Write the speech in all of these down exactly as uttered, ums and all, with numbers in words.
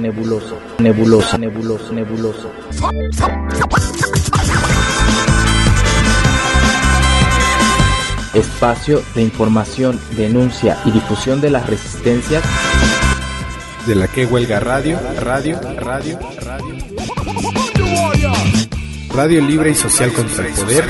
nebuloso, nebuloso, nebuloso, nebuloso. Espacio de información, denuncia y difusión de las resistencias de la que huelga radio, radio, radio, radio. Radio libre y social contra el poder.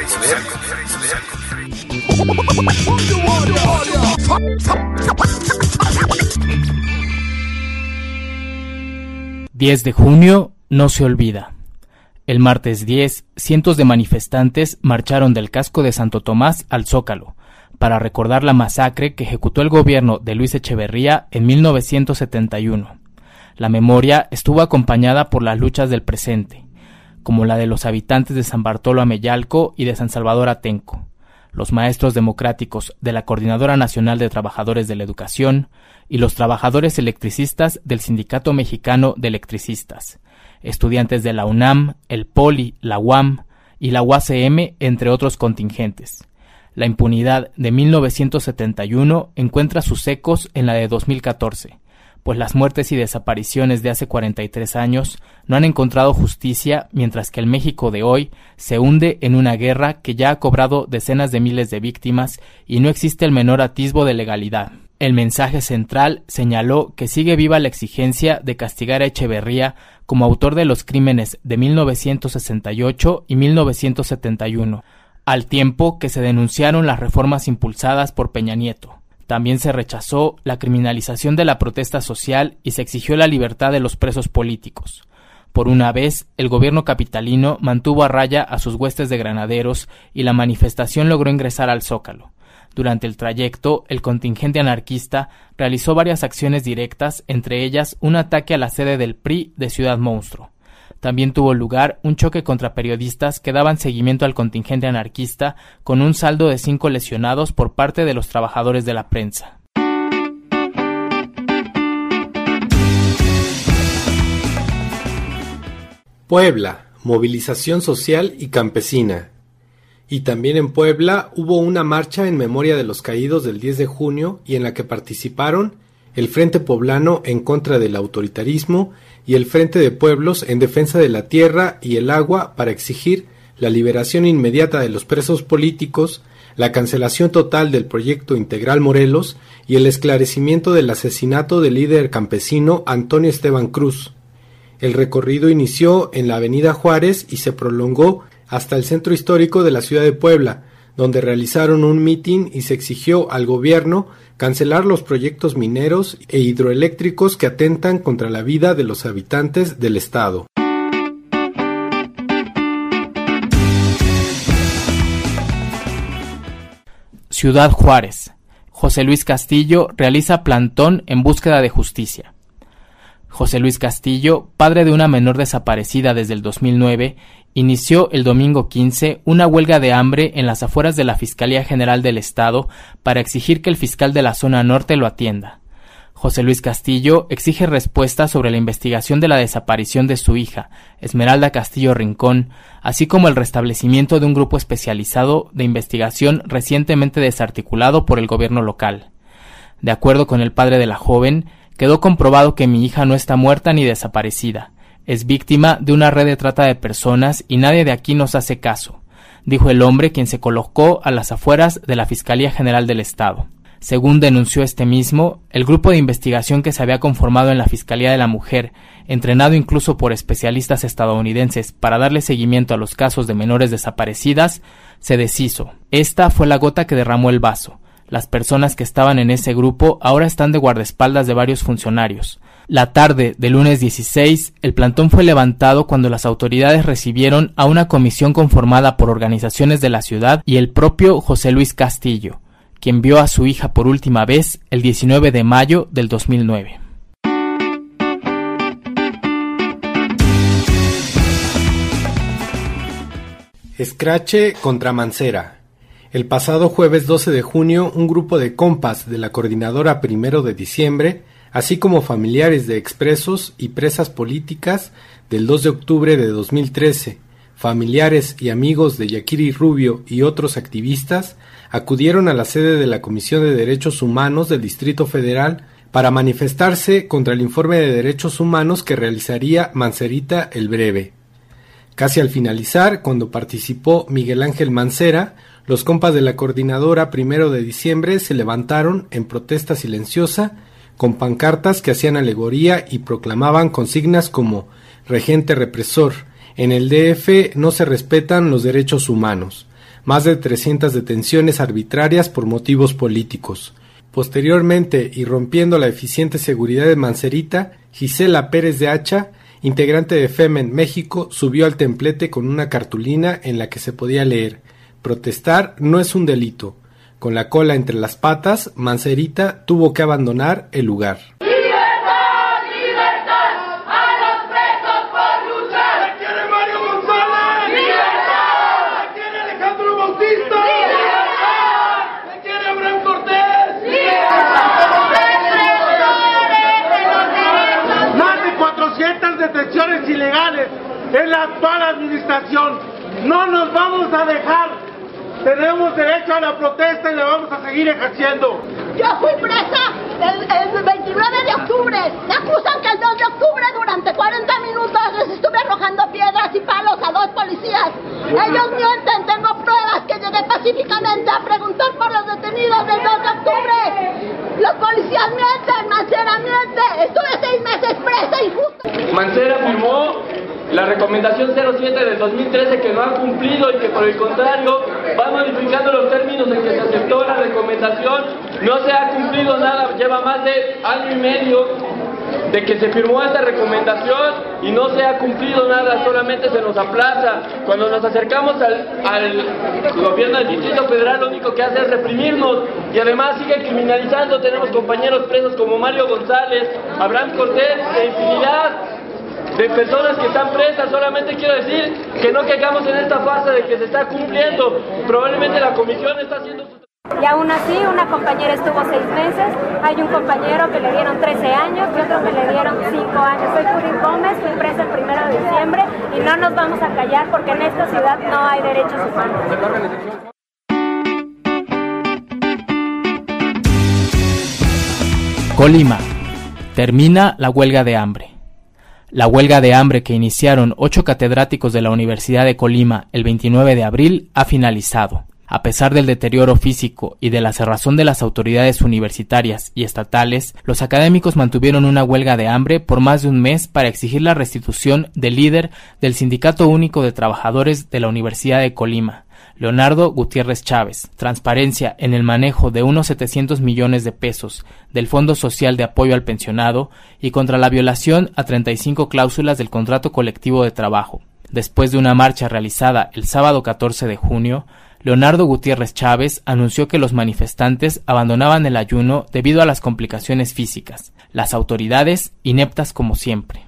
diez de junio no se olvida. El martes diez, cientos de manifestantes marcharon del casco de Santo Tomás al Zócalo para recordar la masacre que ejecutó el gobierno de Luis Echeverría en mil novecientos setenta y uno. La memoria estuvo acompañada por las luchas del presente, como la de los habitantes de San Bartolo Ameyalco y de San Salvador Atenco, los maestros democráticos de la Coordinadora Nacional de Trabajadores de la Educación y los trabajadores electricistas del Sindicato Mexicano de Electricistas, estudiantes de la UNAM, el Poli, la U A M y la U A C M, entre otros contingentes. La impunidad de mil novecientos setenta y uno encuentra sus ecos en la de dos mil catorce, pues las muertes y desapariciones de hace cuarenta y tres años no han encontrado justicia, mientras que el México de hoy se hunde en una guerra que ya ha cobrado decenas de miles de víctimas y no existe el menor atisbo de legalidad. El mensaje central señaló que sigue viva la exigencia de castigar a Echeverría como autor de los crímenes de mil novecientos sesenta y ocho y mil novecientos setenta y uno, al tiempo que se denunciaron las reformas impulsadas por Peña Nieto. También se rechazó la criminalización de la protesta social y se exigió la libertad de los presos políticos. Por una vez, el gobierno capitalino mantuvo a raya a sus huestes de granaderos y la manifestación logró ingresar al Zócalo. Durante el trayecto, el contingente anarquista realizó varias acciones directas, entre ellas un ataque a la sede del P R I de Ciudad Monstruo. También tuvo lugar un choque contra periodistas que daban seguimiento al contingente anarquista, con un saldo de cinco lesionados por parte de los trabajadores de la prensa. Puebla, movilización social y campesina. Y también en Puebla hubo una marcha en memoria de los caídos del diez de junio y en la que participaron el Frente Poblano en contra del autoritarismo y el Frente de Pueblos en defensa de la tierra y el agua para exigir la liberación inmediata de los presos políticos, la cancelación total del proyecto Integral Morelos y el esclarecimiento del asesinato del líder campesino Antonio Esteban Cruz. El recorrido inició en la Avenida Juárez y se prolongó hasta el centro histórico de la ciudad de Puebla, donde realizaron un mitin y se exigió al gobierno cancelar los proyectos mineros e hidroeléctricos que atentan contra la vida de los habitantes del estado. Ciudad Juárez. José Luis Castillo realiza plantón en búsqueda de justicia. José Luis Castillo, padre de una menor desaparecida desde el dos mil nueve, inició el domingo quince una huelga de hambre en las afueras de la Fiscalía General del Estado para exigir que el fiscal de la zona norte lo atienda. José Luis Castillo exige respuestas sobre la investigación de la desaparición de su hija, Esmeralda Castillo Rincón, así como el restablecimiento de un grupo especializado de investigación recientemente desarticulado por el gobierno local. De acuerdo con el padre de la joven, quedó comprobado que mi hija no está muerta ni desaparecida. Es víctima de una red de trata de personas y nadie de aquí nos hace caso, dijo el hombre, quien se colocó a las afueras de la Fiscalía General del Estado. Según denunció este mismo, el grupo de investigación que se había conformado en la Fiscalía de la Mujer, entrenado incluso por especialistas estadounidenses para darle seguimiento a los casos de menores desaparecidas, se deshizo. Esta fue la gota que derramó el vaso. Las personas que estaban en ese grupo ahora están de guardaespaldas de varios funcionarios. La tarde del lunes dieciséis, el plantón fue levantado cuando las autoridades recibieron a una comisión conformada por organizaciones de la ciudad y el propio José Luis Castillo, quien vio a su hija por última vez el diecinueve de mayo del dos mil nueve. Escrache contra Mancera. El pasado jueves doce de junio, un grupo de compas de la Coordinadora Primero de Diciembre, así como familiares de expresos y presas políticas del dos de octubre de dos mil trece, familiares y amigos de Yaquiri Rubio y otros activistas, acudieron a la sede de la Comisión de Derechos Humanos del Distrito Federal para manifestarse contra el informe de derechos humanos que realizaría Mancerita el Breve. Casi al finalizar, cuando participó Miguel Ángel Mancera, los compas de la coordinadora Primero de Diciembre se levantaron en protesta silenciosa con pancartas que hacían alegoría y proclamaban consignas como «Regente represor», «En el D F no se respetan los derechos humanos», más de trescientas detenciones arbitrarias por motivos políticos. Posteriormente, y rompiendo la eficiente seguridad de Mancerita, Gisela Pérez de Hacha, integrante de Femen México, subió al templete con una cartulina en la que se podía leer: «Protestar no es un delito». Con la cola entre las patas, Mancerita tuvo que abandonar el lugar. ¡Libertad, libertad! ¡A los presos por luchar! ¿Se quiere Mario González? ¡Libertad! ¿Se quiere Alejandro Bautista? ¡Libertad! ¿Se quiere Abraham Cortés? ¡Libertad! Más de cuatrocientas detenciones ilegales en la actual administración. No nos vamos a dejar. Tenemos derecho a la protesta y la vamos a seguir ejerciendo. Yo fui presa el, el veintinueve de octubre. Me acusan que el dos de octubre durante cuarenta minutos les estuve arrojando piedras y palos a dos policías. Ellos mienten, tengo pruebas que llegué pacíficamente a preguntar por los detenidos del dos de octubre. Los policías mienten, Mancera miente. Estuve seis meses presa injusta. Mancera firmó la recomendación cero siete del dos mil trece que no ha cumplido y que por el contrario va modificando los términos en que se aceptó la recomendación. No se ha cumplido nada, lleva más de año y medio de que se firmó esta recomendación y no se ha cumplido nada, solamente se nos aplaza. Cuando nos acercamos al, al gobierno del Distrito Federal, lo único que hace es reprimirnos y además sigue criminalizando. Tenemos compañeros presos como Mario González, Abraham Cortés e infinidad de personas que están presas. Solamente quiero decir que no caigamos en esta fase de que se está cumpliendo. Probablemente la comisión está haciendo su... Y aún así, una compañera estuvo seis meses, hay un compañero que le dieron trece años y otro que le dieron cinco años. Soy Judith Gómez, fui presa el primero de diciembre y no nos vamos a callar porque en esta ciudad no hay derechos humanos. Colima. Termina la huelga de hambre. La huelga de hambre que iniciaron ocho catedráticos de la Universidad de Colima el veintinueve de abril ha finalizado. A pesar del deterioro físico y de la cerrazón de las autoridades universitarias y estatales, los académicos mantuvieron una huelga de hambre por más de un mes para exigir la restitución del líder del Sindicato Único de Trabajadores de la Universidad de Colima, Leonardo Gutiérrez Chávez, transparencia en el manejo de unos setecientos millones de pesos del Fondo Social de Apoyo al Pensionado y contra la violación a treinta y cinco cláusulas del contrato colectivo de trabajo. Después de una marcha realizada el sábado catorce de junio, Leonardo Gutiérrez Chávez anunció que los manifestantes abandonaban el ayuno debido a las complicaciones físicas, las autoridades ineptas como siempre.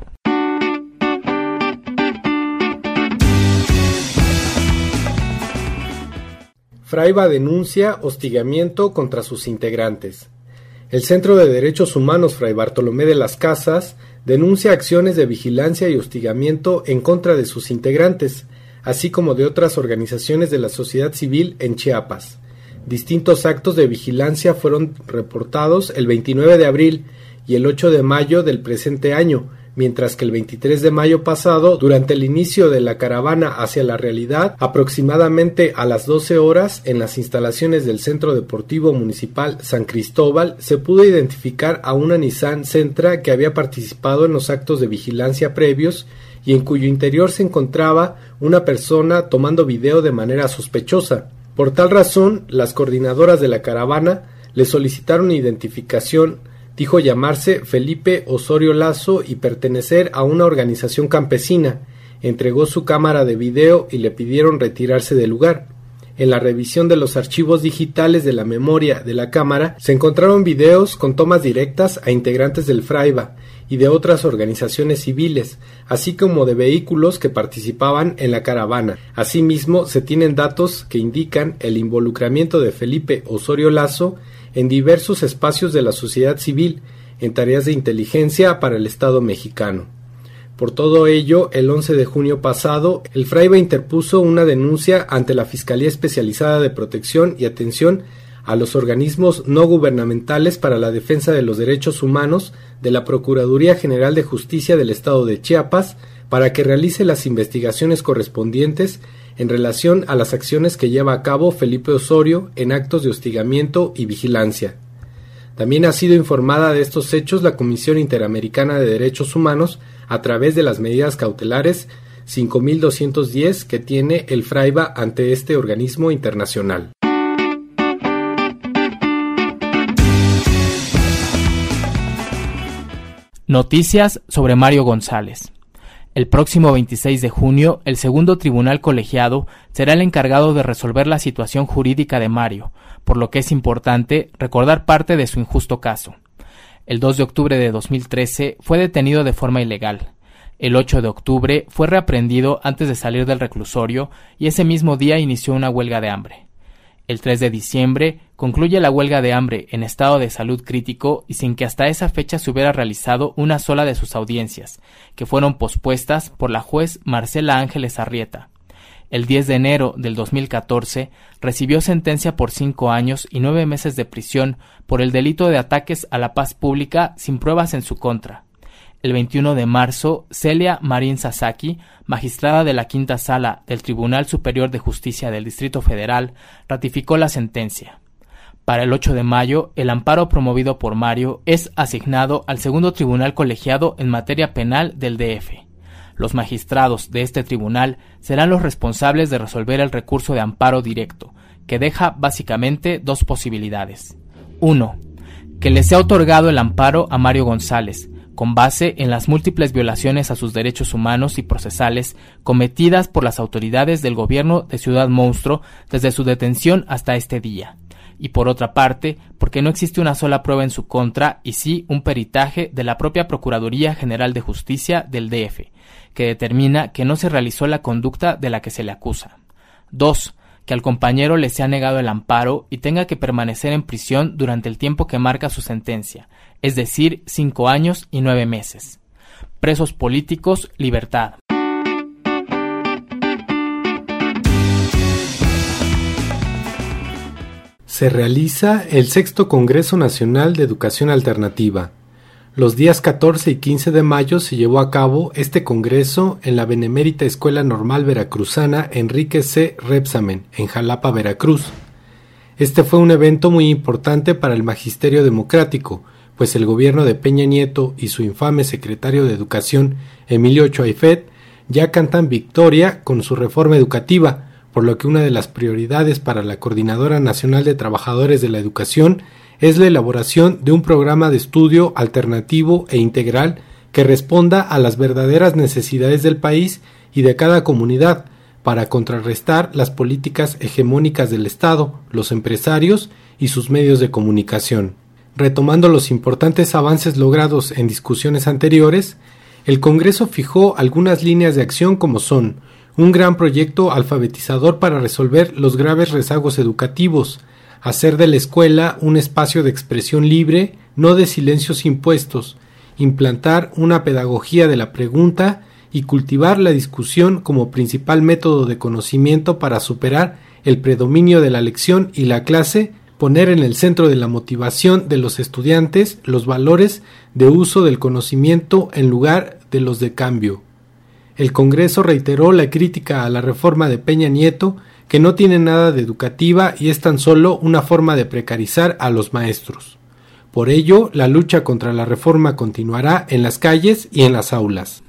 Fraiba denuncia hostigamiento contra sus integrantes. El Centro de Derechos Humanos Fray Bartolomé de las Casas denuncia acciones de vigilancia y hostigamiento en contra de sus integrantes, así como de otras organizaciones de la sociedad civil en Chiapas. Distintos actos de vigilancia fueron reportados el veintinueve de abril y el ocho de mayo del presente año, mientras que el veintitrés de mayo pasado, durante el inicio de la caravana hacia la realidad, aproximadamente a las doce horas, en las instalaciones del Centro Deportivo Municipal San Cristóbal, se pudo identificar a una Nissan Sentra que había participado en los actos de vigilancia previos y en cuyo interior se encontraba una persona tomando video de manera sospechosa. Por tal razón, las coordinadoras de la caravana le solicitaron identificación. Dijo llamarse Felipe Osorio Lazo y pertenecer a una organización campesina. Entregó su cámara de video y le pidieron retirarse del lugar. En la revisión de los archivos digitales de la memoria de la cámara se encontraron videos con tomas directas a integrantes del Fraiba y de otras organizaciones civiles, así como de vehículos que participaban en la caravana. Asimismo, se tienen datos que indican el involucramiento de Felipe Osorio Lazo en diversos espacios de la sociedad civil, en tareas de inteligencia para el Estado mexicano. Por todo ello, el once de junio pasado, el Fraiba interpuso una denuncia ante la Fiscalía Especializada de Protección y Atención a los organismos no gubernamentales para la defensa de los derechos humanos de la Procuraduría General de Justicia del Estado de Chiapas para que realice las investigaciones correspondientes en relación a las acciones que lleva a cabo Felipe Osorio en actos de hostigamiento y vigilancia. También ha sido informada de estos hechos la Comisión Interamericana de Derechos Humanos a través de las medidas cautelares cinco mil doscientos diez que tiene el FRAIBA ante este organismo internacional. Noticias sobre Mario González. El próximo veintiséis de junio, el segundo tribunal colegiado será el encargado de resolver la situación jurídica de Mario, por lo que es importante recordar parte de su injusto caso. El dos de octubre de dos mil trece fue detenido de forma ilegal. El ocho de octubre fue reaprendido antes de salir del reclusorio y ese mismo día inició una huelga de hambre. El tres de diciembre concluye la huelga de hambre en estado de salud crítico y sin que hasta esa fecha se hubiera realizado una sola de sus audiencias, que fueron pospuestas por la juez Marcela Ángeles Arrieta. El diez de enero del dos mil catorce recibió sentencia por cinco años y nueve meses de prisión por el delito de ataques a la paz pública sin pruebas en su contra. El veintiuno de marzo, Celia Marín Sasaki, magistrada de la Quinta Sala del Tribunal Superior de Justicia del Distrito Federal, ratificó la sentencia. Para el ocho de mayo, el amparo promovido por Mario es asignado al segundo tribunal colegiado en materia penal del D F. Los magistrados de este tribunal serán los responsables de resolver el recurso de amparo directo, que deja básicamente dos posibilidades. uno. Que le sea otorgado el amparo a Mario González, con base en las múltiples violaciones a sus derechos humanos y procesales cometidas por las autoridades del gobierno de Ciudad Monstruo desde su detención hasta este día. Y por otra parte, porque no existe una sola prueba en su contra y sí un peritaje de la propia Procuraduría General de Justicia del D F, que determina que no se realizó la conducta de la que se le acusa. dos. Que al compañero le sea negado el amparo y tenga que permanecer en prisión durante el tiempo que marca su sentencia, es decir, cinco años y nueve meses. Presos políticos, libertad. Se realiza el sexto Congreso Nacional de Educación Alternativa. Los días catorce y quince de mayo se llevó a cabo este congreso en la Benemérita Escuela Normal Veracruzana Enrique C. Rebsamen, en Jalapa, Veracruz. Este fue un evento muy importante para el magisterio democrático, pues el gobierno de Peña Nieto y su infame secretario de Educación, Emilio Ochoa Ifet, ya cantan victoria con su reforma educativa, por lo que una de las prioridades para la Coordinadora Nacional de Trabajadores de la Educación es la elaboración de un programa de estudio alternativo e integral que responda a las verdaderas necesidades del país y de cada comunidad, para contrarrestar las políticas hegemónicas del Estado, los empresarios y sus medios de comunicación. Retomando los importantes avances logrados en discusiones anteriores, el Congreso fijó algunas líneas de acción como son un gran proyecto alfabetizador para resolver los graves rezagos educativos, hacer de la escuela un espacio de expresión libre, no de silencios impuestos, implantar una pedagogía de la pregunta y cultivar la discusión como principal método de conocimiento para superar el predominio de la lección y la clase, poner en el centro de la motivación de los estudiantes los valores de uso del conocimiento en lugar de los de cambio. El Congreso reiteró la crítica a la reforma de Peña Nieto, que no tiene nada de educativa y es tan solo una forma de precarizar a los maestros. Por ello, la lucha contra la reforma continuará en las calles y en las aulas.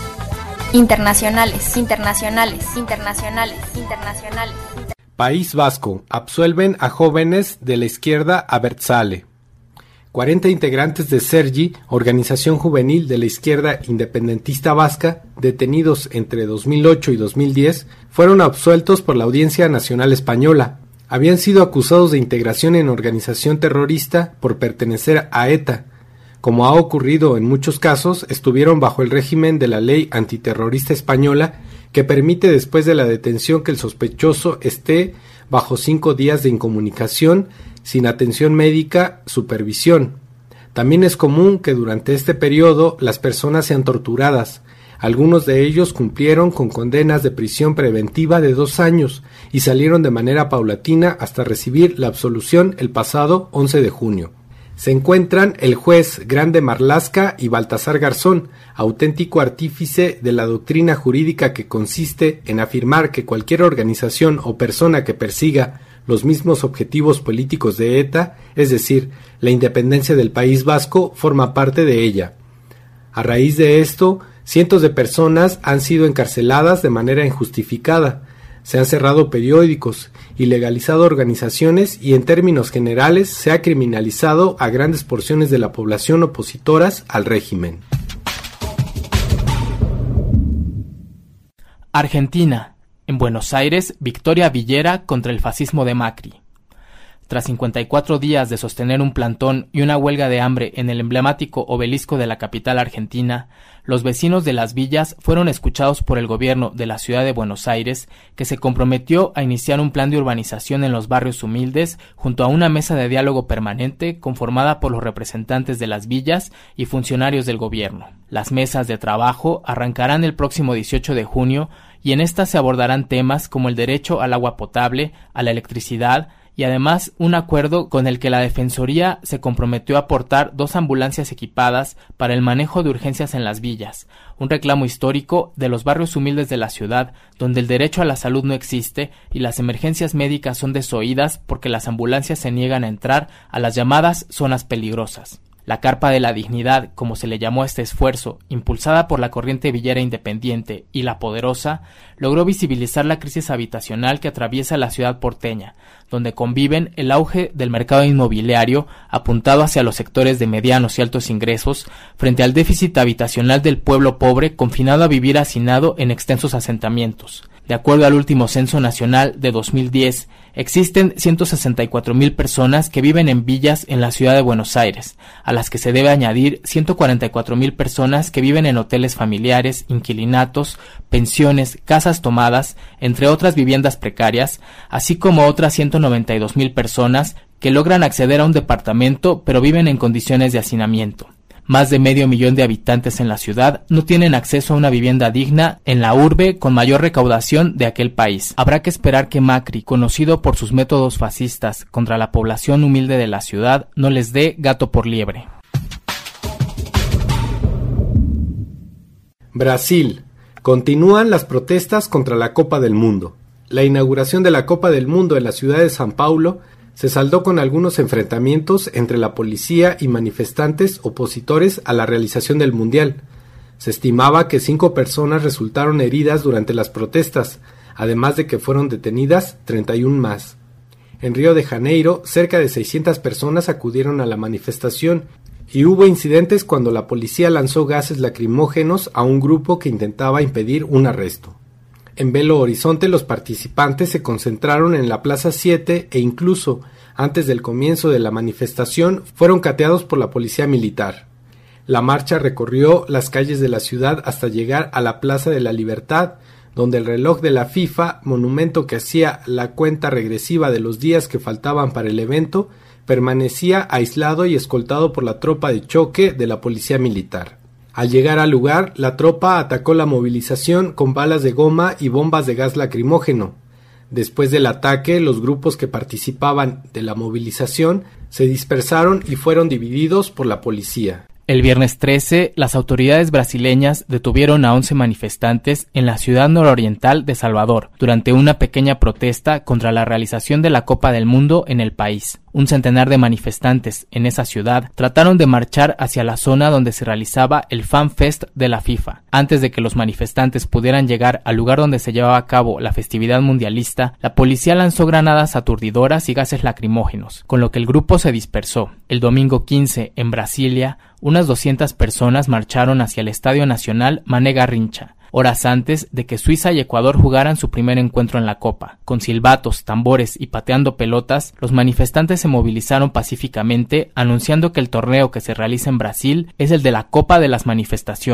Internacionales, internacionales, internacionales, internacionales. País Vasco. Absuelven a jóvenes de la izquierda Abertzale. cuarenta integrantes de Sergi, organización juvenil de la izquierda independentista vasca, detenidos entre dos mil ocho y dos mil diez, fueron absueltos por la Audiencia Nacional Española. Habían sido acusados de integración en organización terrorista por pertenecer a ETA. Como ha ocurrido en muchos casos, estuvieron bajo el régimen de la ley antiterrorista española, que permite después de la detención que el sospechoso esté bajo cinco días de incomunicación, sin atención médica, supervisión. También es común que durante este periodo las personas sean torturadas. Algunos de ellos cumplieron con condenas de prisión preventiva de dos años y salieron de manera paulatina hasta recibir la absolución el pasado once de junio. Se encuentran el juez Grande Marlaska y Baltasar Garzón, auténtico artífice de la doctrina jurídica que consiste en afirmar que cualquier organización o persona que persiga los mismos objetivos políticos de ETA, es decir, la independencia del País Vasco, forma parte de ella. A raíz de esto, cientos de personas han sido encarceladas de manera injustificada, se han cerrado periódicos, ilegalizado organizaciones y en términos generales se ha criminalizado a grandes porciones de la población opositoras al régimen. Argentina. En Buenos Aires, victoria villera contra el fascismo de Macri. Tras cincuenta y cuatro días de sostener un plantón y una huelga de hambre en el emblemático obelisco de la capital argentina, los vecinos de las villas fueron escuchados por el gobierno de la ciudad de Buenos Aires, que se comprometió a iniciar un plan de urbanización en los barrios humildes junto a una mesa de diálogo permanente conformada por los representantes de las villas y funcionarios del gobierno. Las mesas de trabajo arrancarán el próximo dieciocho de junio y en estas se abordarán temas como el derecho al agua potable, a la electricidad, y además un acuerdo con el que la Defensoría se comprometió a aportar dos ambulancias equipadas para el manejo de urgencias en las villas, un reclamo histórico de los barrios humildes de la ciudad, donde el derecho a la salud no existe y las emergencias médicas son desoídas porque las ambulancias se niegan a entrar a las llamadas zonas peligrosas. La Carpa de la Dignidad, como se le llamó a este esfuerzo, impulsada por la corriente villera independiente y La Poderosa, logró visibilizar la crisis habitacional que atraviesa la ciudad porteña, donde conviven el auge del mercado inmobiliario apuntado hacia los sectores de medianos y altos ingresos, frente al déficit habitacional del pueblo pobre confinado a vivir hacinado en extensos asentamientos. De acuerdo al último censo nacional de dos mil diez, existen ciento sesenta y cuatro mil personas que viven en villas en la ciudad de Buenos Aires, a las que se debe añadir ciento cuarenta y cuatro mil personas que viven en hoteles familiares, inquilinatos, pensiones, casas tomadas, entre otras viviendas precarias, así como otras ciento noventa y dos mil personas que logran acceder a un departamento pero viven en condiciones de hacinamiento. Más de medio millón de habitantes en la ciudad no tienen acceso a una vivienda digna en la urbe con mayor recaudación de aquel país. Habrá que esperar que Macri, conocido por sus métodos fascistas contra la población humilde de la ciudad, no les dé gato por liebre. Brasil. Continúan las protestas contra la Copa del Mundo. La inauguración de la Copa del Mundo en la ciudad de São Paulo se saldó con algunos enfrentamientos entre la policía y manifestantes opositores a la realización del Mundial. Se estimaba que cinco personas resultaron heridas durante las protestas, además de que fueron detenidas treinta y una más. En Río de Janeiro, cerca de seiscientas personas acudieron a la manifestación y hubo incidentes cuando la policía lanzó gases lacrimógenos a un grupo que intentaba impedir un arresto. En Belo Horizonte los participantes se concentraron en la Plaza siete e incluso, antes del comienzo de la manifestación, fueron cateados por la policía militar. La marcha recorrió las calles de la ciudad hasta llegar a la Plaza de la Libertad, donde el reloj de la FIFA, monumento que hacía la cuenta regresiva de los días que faltaban para el evento, permanecía aislado y escoltado por la tropa de choque de la policía militar. Al llegar al lugar, la tropa atacó la movilización con balas de goma y bombas de gas lacrimógeno. Después del ataque, los grupos que participaban de la movilización se dispersaron y fueron divididos por la policía. El viernes trece, las autoridades brasileñas detuvieron a once manifestantes en la ciudad nororiental de Salvador durante una pequeña protesta contra la realización de la Copa del Mundo en el país. Un centenar de manifestantes en esa ciudad trataron de marchar hacia la zona donde se realizaba el Fan Fest de la FIFA. Antes de que los manifestantes pudieran llegar al lugar donde se llevaba a cabo la festividad mundialista, la policía lanzó granadas aturdidoras y gases lacrimógenos, con lo que el grupo se dispersó. El domingo quince, en Brasilia, unas doscientas personas marcharon hacia el Estadio Nacional Mané Garrincha, horas antes de que Suiza y Ecuador jugaran su primer encuentro en la Copa. Con silbatos, tambores y pateando pelotas, los manifestantes se movilizaron pacíficamente, anunciando que el torneo que se realiza en Brasil es el de la Copa de las Manifestaciones.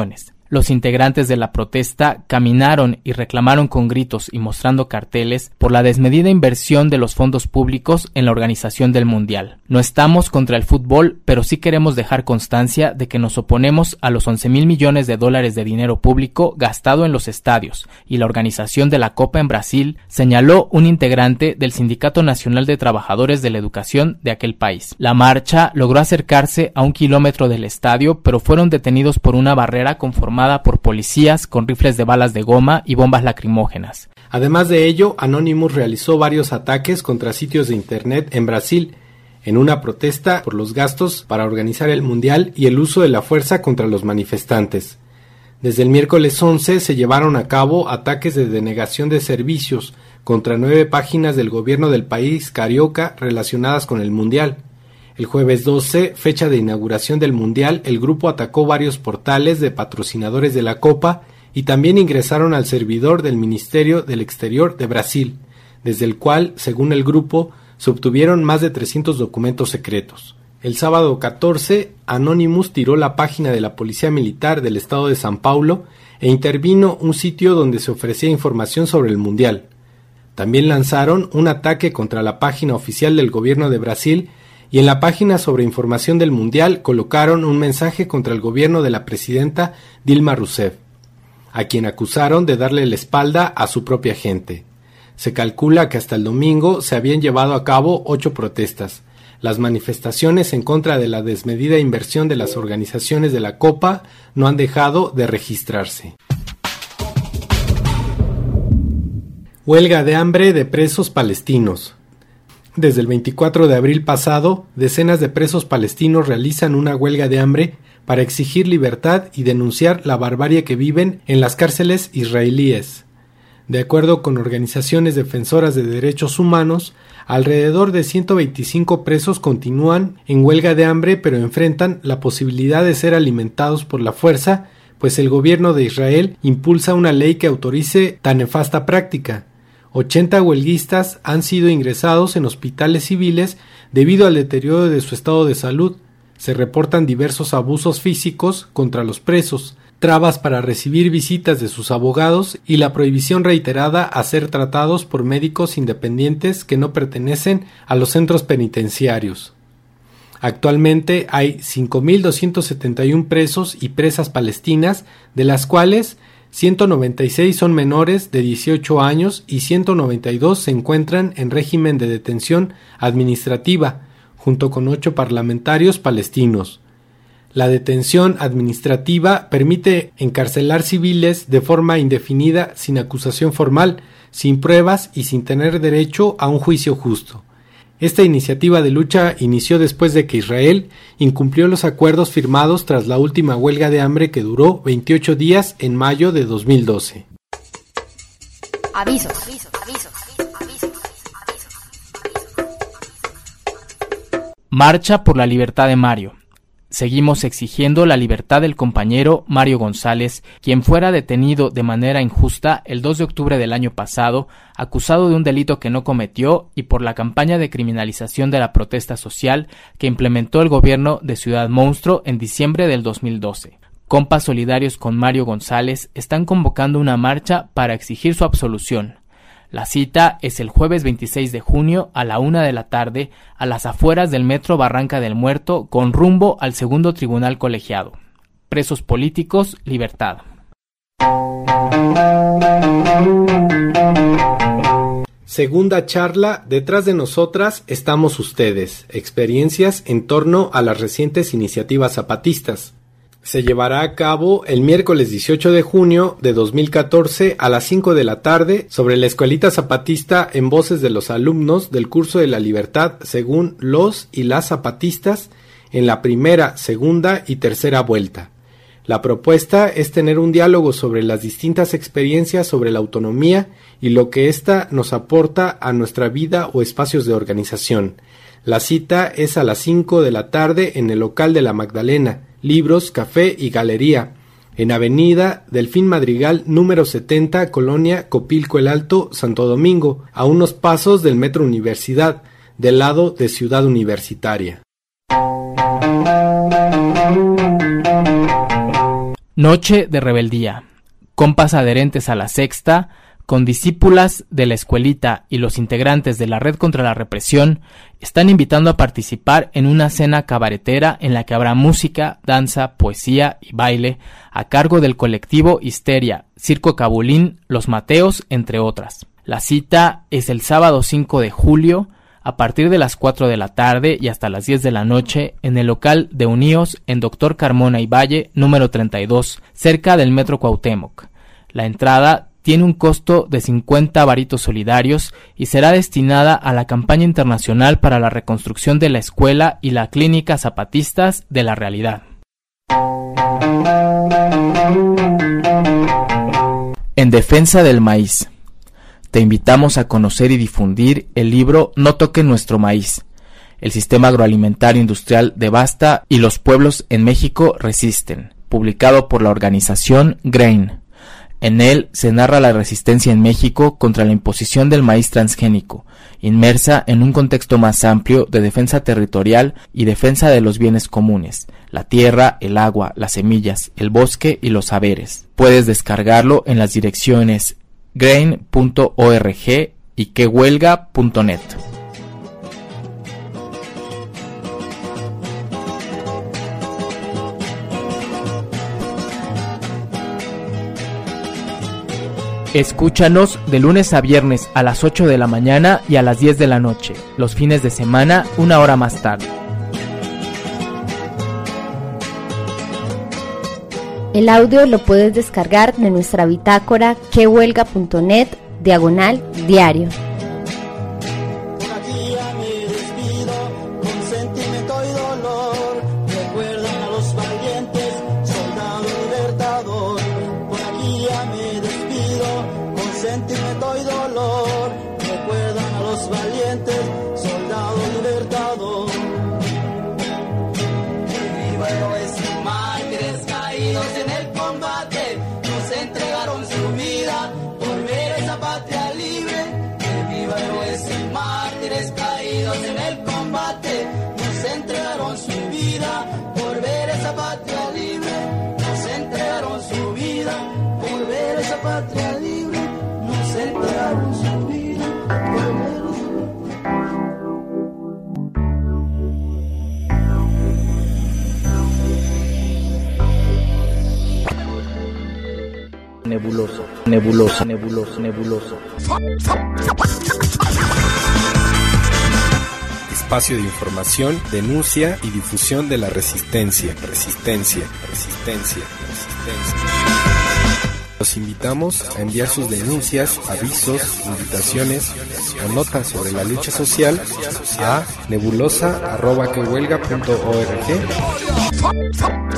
Los integrantes de la protesta caminaron y reclamaron con gritos y mostrando carteles por la desmedida inversión de los fondos públicos en la organización del Mundial. No estamos contra el fútbol, pero sí queremos dejar constancia de que nos oponemos a los once mil millones de dólares de dinero público gastado en los estadios y la organización de la Copa en Brasil, señaló un integrante del Sindicato Nacional de Trabajadores de la Educación de aquel país. La marcha logró acercarse a un kilómetro del estadio, pero fueron detenidos por una barrera conformada por policías con rifles de balas de goma y bombas lacrimógenas. Además de ello, Anonymous realizó varios ataques contra sitios de internet en Brasil, en una protesta por los gastos para organizar el Mundial y el uso de la fuerza contra los manifestantes. Desde el miércoles once se llevaron a cabo ataques de denegación de servicios contra nueve páginas del gobierno del país carioca relacionadas con el Mundial. El jueves doce, fecha de inauguración del Mundial, el grupo atacó varios portales de patrocinadores de la Copa y también ingresaron al servidor del Ministerio del Exterior de Brasil, desde el cual, según el grupo, se obtuvieron más de trescientos documentos secretos. El sábado catorce, Anonymous tiró la página de la Policía Militar del Estado de São Paulo e intervino un sitio donde se ofrecía información sobre el Mundial. También lanzaron un ataque contra la página oficial del gobierno de Brasil y en la página sobre información del Mundial colocaron un mensaje contra el gobierno de la presidenta Dilma Rousseff, a quien acusaron de darle la espalda a su propia gente. Se calcula que hasta el domingo se habían llevado a cabo ocho protestas. Las manifestaciones en contra de la desmedida inversión de las organizaciones de la Copa no han dejado de registrarse. Huelga de hambre de presos palestinos. Desde el veinticuatro de abril pasado, decenas de presos palestinos realizan una huelga de hambre para exigir libertad y denunciar la barbarie que viven en las cárceles israelíes. De acuerdo con organizaciones defensoras de derechos humanos, alrededor de ciento veinticinco presos continúan en huelga de hambre, pero enfrentan la posibilidad de ser alimentados por la fuerza, pues el gobierno de Israel impulsa una ley que autorice tan nefasta práctica. ochenta huelguistas han sido ingresados en hospitales civiles debido al deterioro de su estado de salud. Se reportan diversos abusos físicos contra los presos, trabas para recibir visitas de sus abogados y la prohibición reiterada a ser tratados por médicos independientes que no pertenecen a los centros penitenciarios. Actualmente hay cinco mil doscientos setenta y uno presos y presas palestinas, de las cuales ciento noventa y seis son menores de dieciocho años y ciento noventa y dos se encuentran en régimen de detención administrativa, junto con ocho parlamentarios palestinos. La detención administrativa permite encarcelar civiles de forma indefinida sin acusación formal, sin pruebas y sin tener derecho a un juicio justo. Esta iniciativa de lucha inició después de que Israel incumplió los acuerdos firmados tras la última huelga de hambre que duró veintiocho días en mayo de dos mil doce. Avisos, avisos, avisos, avisos, avisos. Marcha por la libertad de Mario. Seguimos exigiendo la libertad del compañero Mario González, quien fuera detenido de manera injusta el dos de octubre del año pasado, acusado de un delito que no cometió y por la campaña de criminalización de la protesta social que implementó el gobierno de Ciudad Monstruo en diciembre del dos mil doce. Compas solidarios con Mario González están convocando una marcha para exigir su absolución. La cita es el jueves veintiséis de junio a la una de la tarde a las afueras del Metro Barranca del Muerto con rumbo al segundo tribunal colegiado. Presos políticos, libertad. Segunda charla, detrás de nosotras estamos ustedes, experiencias en torno a las recientes iniciativas zapatistas. Se llevará a cabo el miércoles dieciocho de junio de dos mil catorce a las cinco de la tarde sobre la Escuelita Zapatista en voces de los alumnos del curso de la libertad según los y las zapatistas en la primera, segunda y tercera vuelta. La propuesta es tener un diálogo sobre las distintas experiencias sobre la autonomía y lo que ésta nos aporta a nuestra vida o espacios de organización. La cita es a las cinco de la tarde en el local de la Magdalena, Libros, Café y Galería, en Avenida Delfín Madrigal número setenta, Colonia Copilco el Alto, Santo Domingo, a unos pasos del Metro Universidad, del lado de Ciudad Universitaria. Noche de rebeldía. Compas adherentes a la Sexta, con discípulas de la escuelita y los integrantes de la Red contra la Represión, están invitando a participar en una cena cabaretera en la que habrá música, danza, poesía y baile a cargo del colectivo Histeria, Circo Cabulín, Los Mateos, entre otras. La cita es el sábado cinco de julio a partir de las cuatro de la tarde y hasta las diez de la noche en el local de Uníos en Doctor Carmona y Valle, número treinta y dos, cerca del Metro Cuauhtémoc. La entrada tiene un costo de cincuenta varitos solidarios y será destinada a la campaña internacional para la reconstrucción de la escuela y la clínica zapatistas de la realidad. En defensa del maíz. Te invitamos a conocer y difundir el libro No toquen nuestro maíz. El sistema agroalimentario industrial devasta y los pueblos en México resisten, publicado por la organización Grain. En él se narra la resistencia en México contra la imposición del maíz transgénico, inmersa en un contexto más amplio de defensa territorial y defensa de los bienes comunes, la tierra, el agua, las semillas, el bosque y los saberes. Puedes descargarlo en las direcciones grain punto org y quehuelga punto net. Escúchanos de lunes a viernes a las ocho de la mañana y a las diez de la noche, los fines de semana una hora más tarde. El audio lo puedes descargar de nuestra bitácora quehuelga punto net diagonal diario. Nebuloso, nebuloso, nebuloso, nebuloso. Espacio de información, denuncia y difusión de la resistencia, resistencia, resistencia, resistencia. Los invitamos a enviar sus denuncias, avisos, invitaciones o notas sobre la lucha social a nebulosa arroba quehuelga punto org.